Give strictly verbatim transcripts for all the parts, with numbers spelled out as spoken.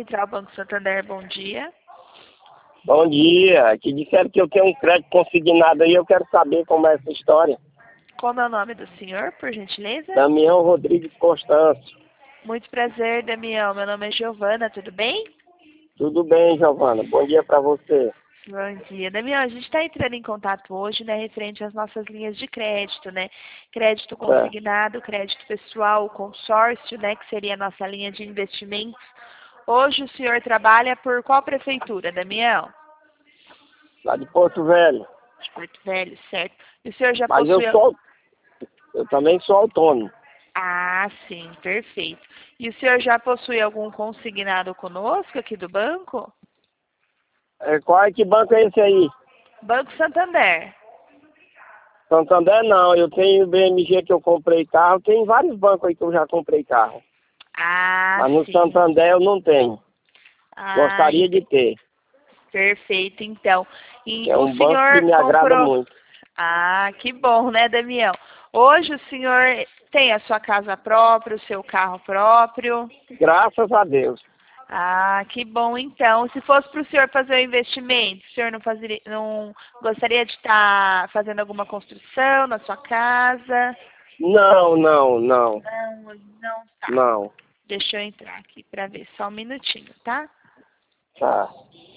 Central Banco Santander, bom dia. Bom dia, que disseram que eu tenho um crédito consignado aí, eu quero saber como é essa história. Como é o nome do senhor, por gentileza? Damião Rodrigues Constâncio. Muito prazer, Damião. Meu nome é Giovana, tudo bem? Tudo bem, Giovana? Bom dia para você. Bom dia. Damião, a gente está entrando em contato hoje, né, referente às nossas linhas de crédito, né? Crédito consignado, crédito pessoal, consórcio, né, que seria a nossa linha de investimentos. Hoje o senhor trabalha por qual prefeitura, Damião? Lá de Porto Velho. De Porto Velho, certo. E o senhor já Mas possui... eu sou, eu também sou autônomo. Ah, sim, perfeito. E o senhor já possui algum consignado conosco aqui do banco? É, qual é que banco é esse aí? Banco Santander. Santander não, eu tenho o B M G que eu comprei carro, tem vários bancos aí que eu já comprei carro. Ah, Mas no sim. Santander eu não tenho. Ah, Gostaria de ter. perfeito, então. E É o um banco senhor que me agrada comprou... muito. Ah, que bom, né, Damião? Hoje o senhor tem a sua casa própria, o seu carro próprio? Graças a Deus. Ah, que bom, então. Se fosse para o senhor fazer o investimento, o senhor não, fazeria, não gostaria de estar fazendo alguma construção na sua casa? Não, não, não, Não, não tá. não. Deixa eu entrar aqui para ver, só um minutinho, tá? Tá.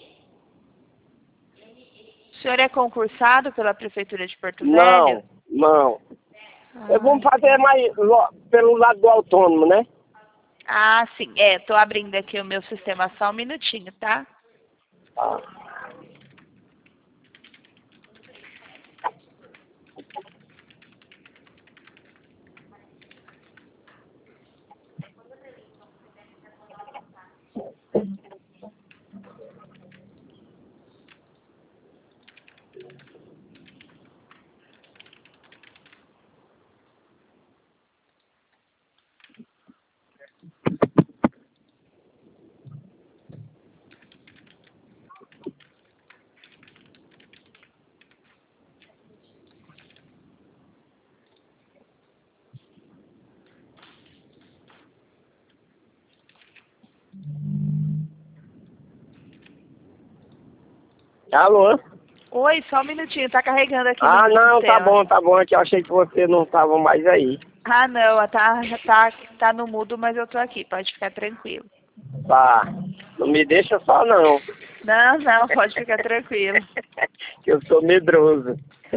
O senhor é concursado pela Prefeitura de Porto Velho? Não, não. Ah, Eu vou fazer mais lo- pelo lado do autônomo, né? ah, sim. É, tô abrindo aqui o meu sistema só um minutinho, tá? Tá. Alô? Oi, só um minutinho, tá carregando aqui no Ah, meu não, tá sistema. bom, tá bom, é que eu achei que você não estava mais aí. Ah, não, tá, tá, tá no mudo, mas eu tô aqui, pode ficar tranquilo. Tá. Não me deixa só não. Não, não, pode ficar tranquilo. Que eu sou medroso.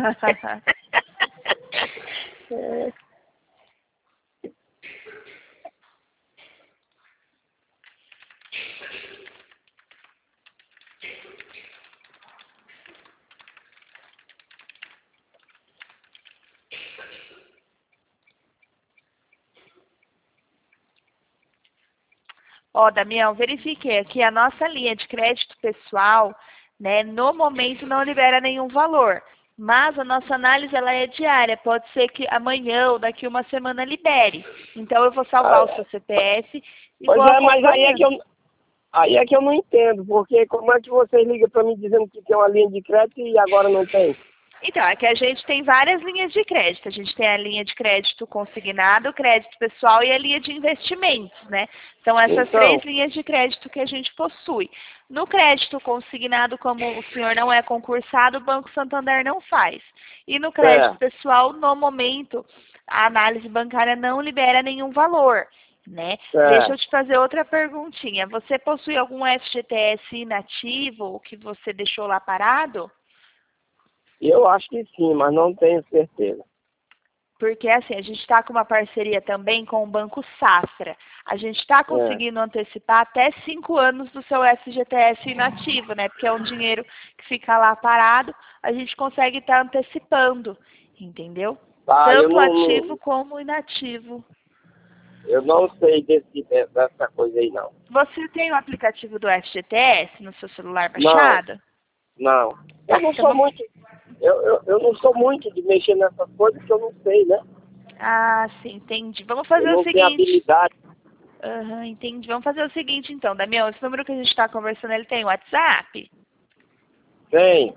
Ó, Damião, verifiquei aqui a nossa linha de crédito pessoal, né, no momento não libera nenhum valor, mas a nossa análise ela é diária, pode ser que amanhã ou daqui uma semana libere. Então eu vou salvar Ah, o seu C P F e pois vou é, mas aí é que acompanhando. eu, aí é que eu não entendo, porque como é que vocês ligam para mim dizendo que tem uma linha de crédito e agora não tem? Então, é que a gente tem várias linhas de crédito. A gente tem a linha de crédito consignado, crédito pessoal e a linha de investimentos, né? São essas Então, três linhas de crédito que a gente possui. No crédito consignado, como o senhor não é concursado, o Banco Santander não faz. E no crédito é, pessoal, no momento, a análise bancária não libera nenhum valor, né? é. Deixa eu te fazer outra perguntinha. Você possui algum F G T S inativo que você deixou lá parado? Eu acho que sim, mas não tenho certeza. Porque assim, a gente está com uma parceria também com o Banco Safra. A gente está É. conseguindo antecipar até cinco anos do seu F G T S inativo, né? Porque é um dinheiro que fica lá parado, a gente consegue estar antecipando, entendeu? Tá, eu Tanto não, ativo não- como inativo. eu não sei desse, dessa coisa aí não. Você tem o aplicativo do F G T S no seu celular Não, baixado? não. Eu Tá, não então sou vamos... muito, eu, eu, eu não sou muito de mexer nessas coisas que eu não sei, né? Ah, sim, entendi. Vamos Eu fazer o não tenho seguinte. habilidade. Aham, entendi. Vamos fazer o seguinte, então, Damião. Esse número que a gente está conversando, ele tem WhatsApp? Tem.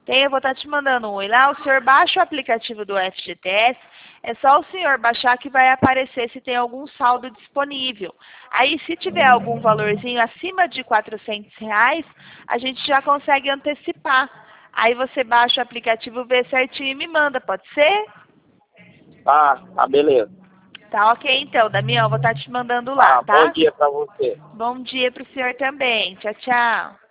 Tem, eu vou estar te mandando um oi lá. O senhor baixa o aplicativo do F G T S. É só o senhor baixar que vai aparecer se tem algum saldo disponível. Aí, se tiver algum valorzinho acima de quatrocentos reais, a gente já consegue antecipar. Aí você baixa o aplicativo, vê certinho e me manda, pode ser? Tá, tá, beleza. Tá ok então, Damião, vou estar te mandando lá, Ah, tá? bom dia pra você. Bom dia pro senhor também. Tchau, tchau.